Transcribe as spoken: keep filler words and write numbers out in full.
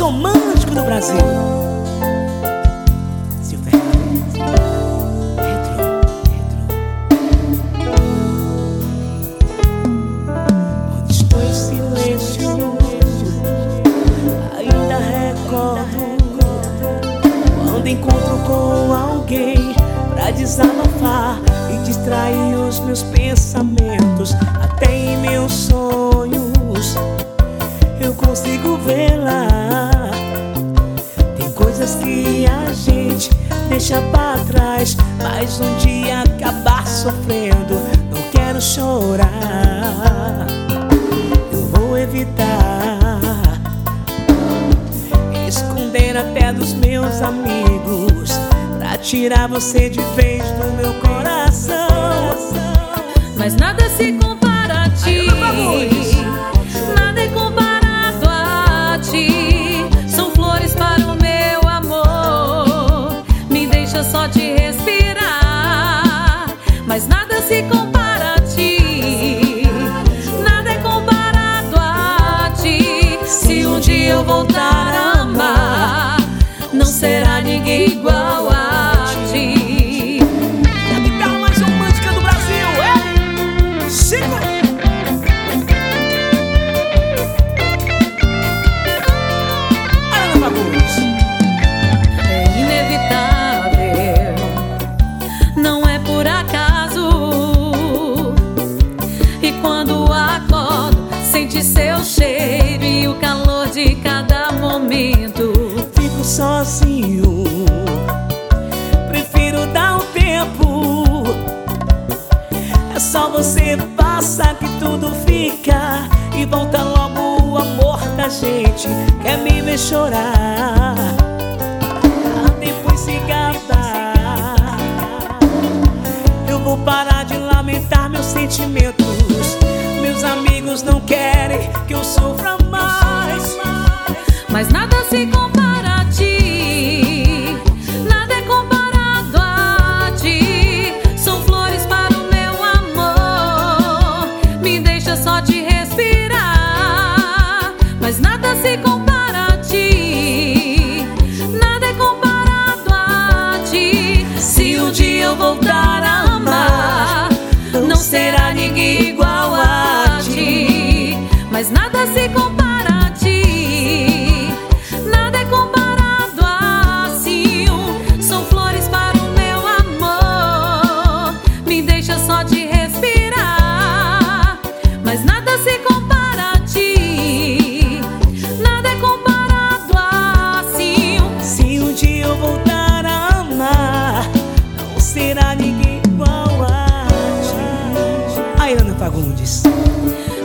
romântico do Brasil. Silvério Retro, retro. Quando estou em silêncio, ainda recordo quando encontro com alguém pra desabafar e distrair os meus pensamentos. Até em meus sonhos eu consigo vê-la. Tem coisas que a gente deixa pra trás, mas um dia acabar sofrendo. Não quero chorar, eu vou evitar esconder até dos meus amigos, pra tirar você de vez do meu coração. Mas nada se compara a ti, nada é comparado a ti. São flores para o meu amor, me deixa só te respirar. Mas nada se compara a ti, nada é comparado a ti. Se um dia eu voltar a amar, não será ninguém igual a ti. A guitarra mais romântica do Brasil é Chico. É inevitável, não é por acaso. E quando acordo, sente seu cheiro e o calor de cada momento. Fico sozinho, prefiro dar um tempo. É só você passar que tudo fica e volta logo o amor da gente. Quer me ver chorar, ah, depois se gabar. Eu vou parar de lamentar meus sentimentos. Meus amigos não querem que eu sofra mais. Mas nada se compara a ti, nada é comparado a ti. São flores para o meu amor, me deixa só te respirar. Mas nada se compara a ti, nada é comparado a ti. Se um dia eu voltar a amar, não será ninguém igual a ti. Mas nada se compara a ti, nada é comparado assim. São flores para o meu amor, me deixa só te respirar. Mas nada se compara a ti, nada é comparado assim. Se um dia eu voltar a amar, não será ninguém igual a ti. Ai, Ana Fagundes.